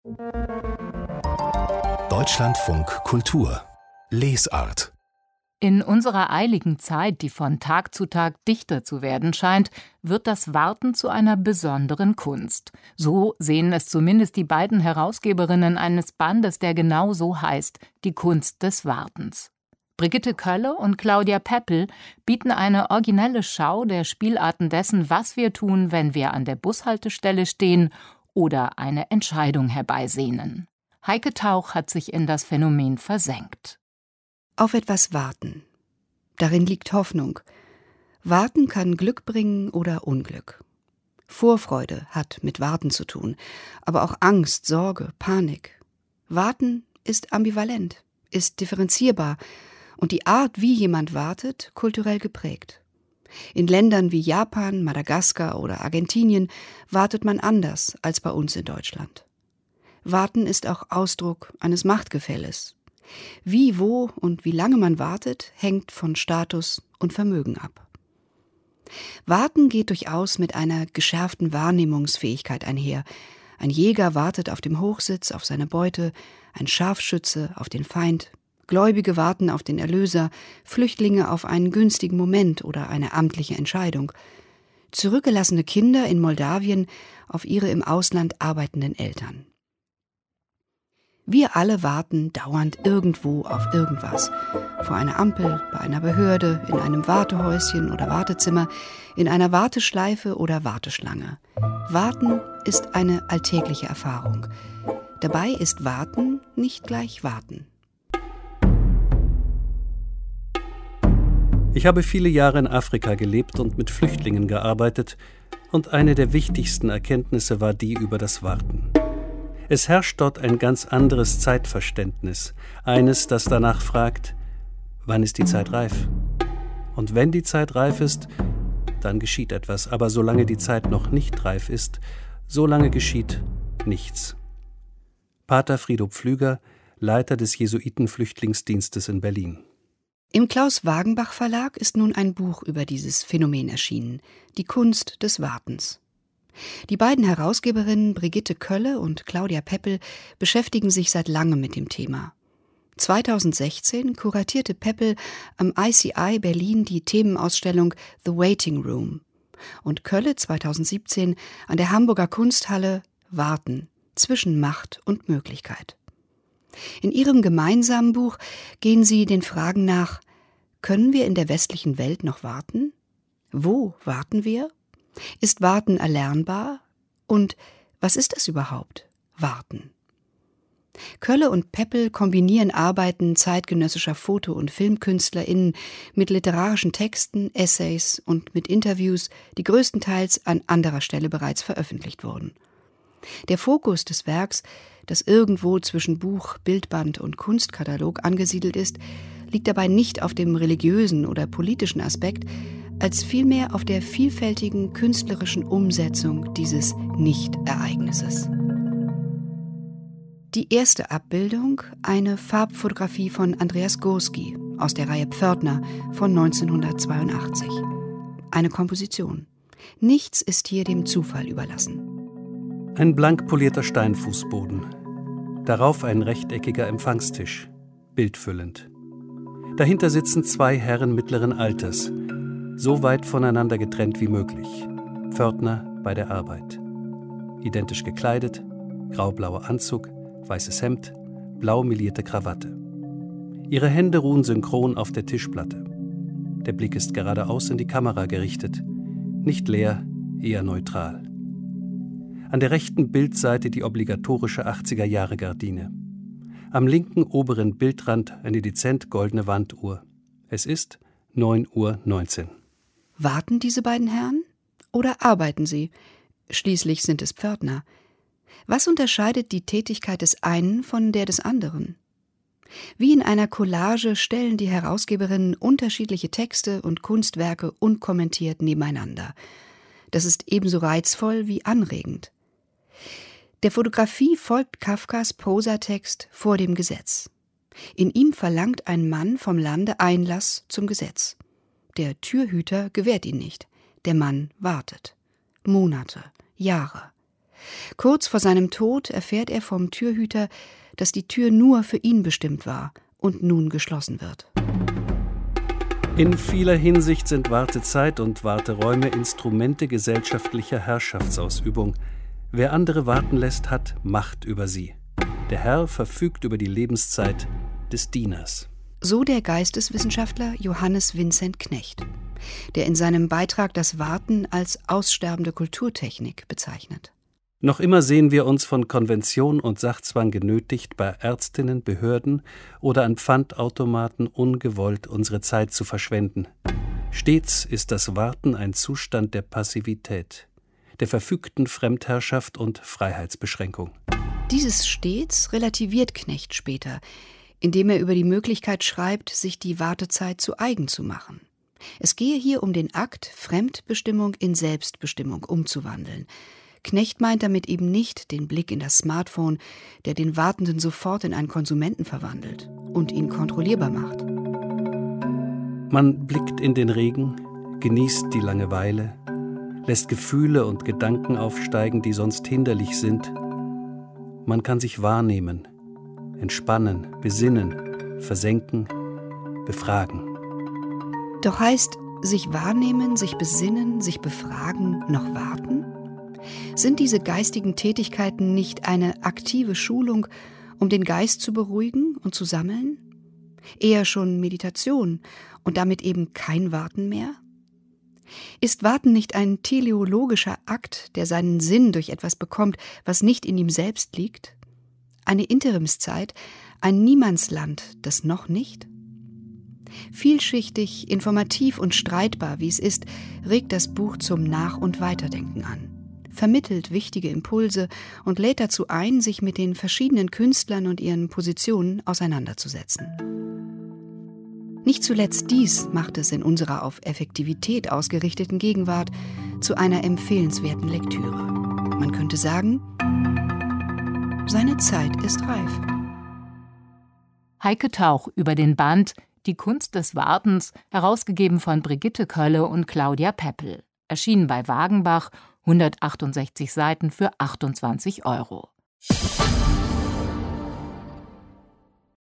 Deutschlandfunk Kultur Lesart. In unserer eiligen Zeit, die von Tag zu Tag dichter zu werden scheint, wird das Warten zu einer besonderen Kunst. So sehen es zumindest die beiden Herausgeberinnen eines Bandes, der genau so heißt, die Kunst des Wartens. Brigitte Kölle und Claudia Peppel bieten eine originelle Schau der Spielarten dessen, was wir tun, wenn wir an der Bushaltestelle stehen oder eine Entscheidung herbeisehnen. Heike Tauch hat sich in das Phänomen versenkt. Auf etwas warten. Darin liegt Hoffnung. Warten kann Glück bringen oder Unglück. Vorfreude hat mit Warten zu tun, aber auch Angst, Sorge, Panik. Warten ist ambivalent, ist differenzierbar und die Art, wie jemand wartet, kulturell geprägt. In Ländern wie Japan, Madagaskar oder Argentinien wartet man anders als bei uns in Deutschland. Warten ist auch Ausdruck eines Machtgefälles. Wie, wo und wie lange man wartet, hängt von Status und Vermögen ab. Warten geht durchaus mit einer geschärften Wahrnehmungsfähigkeit einher. Ein Jäger wartet auf dem Hochsitz auf seine Beute, ein Scharfschütze auf den Feind, Gläubige warten auf den Erlöser, Flüchtlinge auf einen günstigen Moment oder eine amtliche Entscheidung, zurückgelassene Kinder in Moldawien auf ihre im Ausland arbeitenden Eltern. Wir alle warten dauernd irgendwo auf irgendwas. Vor einer Ampel, bei einer Behörde, in einem Wartehäuschen oder Wartezimmer, in einer Warteschleife oder Warteschlange. Warten ist eine alltägliche Erfahrung. Dabei ist Warten nicht gleich Warten. Ich habe viele Jahre in Afrika gelebt und mit Flüchtlingen gearbeitet, und eine der wichtigsten Erkenntnisse war die über das Warten. Es herrscht dort ein ganz anderes Zeitverständnis, eines, das danach fragt, wann ist die Zeit reif? Und wenn die Zeit reif ist, dann geschieht etwas, aber solange die Zeit noch nicht reif ist, solange geschieht nichts. Pater Frido Pflüger, Leiter des Jesuitenflüchtlingsdienstes in Berlin. Im Klaus Wagenbach Verlag ist nun ein Buch über dieses Phänomen erschienen, die Kunst des Wartens. Die beiden Herausgeberinnen Brigitte Kölle und Claudia Peppel beschäftigen sich seit langem mit dem Thema. 2016 kuratierte Peppel am ICI Berlin die Themenausstellung The Waiting Room und Kölle 2017 an der Hamburger Kunsthalle Warten zwischen Macht und Möglichkeit. In ihrem gemeinsamen Buch gehen sie den Fragen nach: Können wir in der westlichen Welt noch warten? Wo warten wir? Ist Warten erlernbar? Und was ist das überhaupt, Warten? Kölle und Peppel kombinieren Arbeiten zeitgenössischer Foto- und FilmkünstlerInnen mit literarischen Texten, Essays und mit Interviews, die größtenteils an anderer Stelle bereits veröffentlicht wurden. Der Fokus des Werks, das irgendwo zwischen Buch, Bildband und Kunstkatalog angesiedelt ist, liegt dabei nicht auf dem religiösen oder politischen Aspekt, als vielmehr auf der vielfältigen künstlerischen Umsetzung dieses Nicht-Ereignisses. Die erste Abbildung, eine Farbfotografie von Andreas Gursky aus der Reihe Pförtner von 1982. Eine Komposition. Nichts ist hier dem Zufall überlassen. Ein blank polierter Steinfußboden. Darauf ein rechteckiger Empfangstisch, bildfüllend. Dahinter sitzen zwei Herren mittleren Alters, so weit voneinander getrennt wie möglich. Pförtner bei der Arbeit. Identisch gekleidet, graublauer Anzug, weißes Hemd, blau melierte Krawatte. Ihre Hände ruhen synchron auf der Tischplatte. Der Blick ist geradeaus in die Kamera gerichtet, nicht leer, eher neutral. An der rechten Bildseite die obligatorische 80er-Jahre-Gardine. Am linken oberen Bildrand eine dezent goldene Wanduhr. Es ist 9:19 Uhr. Warten diese beiden Herren? Oder arbeiten sie? Schließlich sind es Pförtner. Was unterscheidet die Tätigkeit des einen von der des anderen? Wie in einer Collage stellen die Herausgeberinnen unterschiedliche Texte und Kunstwerke unkommentiert nebeneinander. Das ist ebenso reizvoll wie anregend. Der Fotografie folgt Kafkas Prosatext Vor dem Gesetz. In ihm verlangt ein Mann vom Lande Einlass zum Gesetz. Der Türhüter gewährt ihn nicht. Der Mann wartet. Monate, Jahre. Kurz vor seinem Tod erfährt er vom Türhüter, dass die Tür nur für ihn bestimmt war und nun geschlossen wird. In vieler Hinsicht sind Wartezeit und Warteräume Instrumente gesellschaftlicher Herrschaftsausübung. Wer andere warten lässt, hat Macht über sie. Der Herr verfügt über die Lebenszeit des Dieners. So der Geisteswissenschaftler Johannes Vincent Knecht, der in seinem Beitrag das Warten als aussterbende Kulturtechnik bezeichnet. Noch immer sehen wir uns von Konvention und Sachzwang genötigt, bei Ärztinnen, Behörden oder an Pfandautomaten ungewollt unsere Zeit zu verschwenden. Stets ist das Warten ein Zustand der Passivität, der verfügten Fremdherrschaft und Freiheitsbeschränkung. Dieses stets relativiert Knecht später, indem er über die Möglichkeit schreibt, sich die Wartezeit zu eigen zu machen. Es gehe hier um den Akt, Fremdbestimmung in Selbstbestimmung umzuwandeln. Knecht meint damit eben nicht den Blick in das Smartphone, der den Wartenden sofort in einen Konsumenten verwandelt und ihn kontrollierbar macht. Man blickt in den Regen, genießt die Langeweile, lässt Gefühle und Gedanken aufsteigen, die sonst hinderlich sind. Man kann sich wahrnehmen, entspannen, besinnen, versenken, befragen. Doch heißt sich wahrnehmen, sich besinnen, sich befragen, noch warten? Sind diese geistigen Tätigkeiten nicht eine aktive Schulung, um den Geist zu beruhigen und zu sammeln? Eher schon Meditation und damit eben kein Warten mehr? Ist Warten nicht ein teleologischer Akt, der seinen Sinn durch etwas bekommt, was nicht in ihm selbst liegt? Eine Interimszeit, ein Niemandsland, das noch nicht? Vielschichtig, informativ und streitbar, wie es ist, regt das Buch zum Nach- und Weiterdenken an, vermittelt wichtige Impulse und lädt dazu ein, sich mit den verschiedenen Künstlern und ihren Positionen auseinanderzusetzen. Nicht zuletzt dies macht es in unserer auf Effektivität ausgerichteten Gegenwart zu einer empfehlenswerten Lektüre. Man könnte sagen, seine Zeit ist reif. Heike Tauch über den Band Die Kunst des Wartens, herausgegeben von Brigitte Kölle und Claudia Peppel. Erschienen bei Wagenbach, 168 Seiten für 28 €.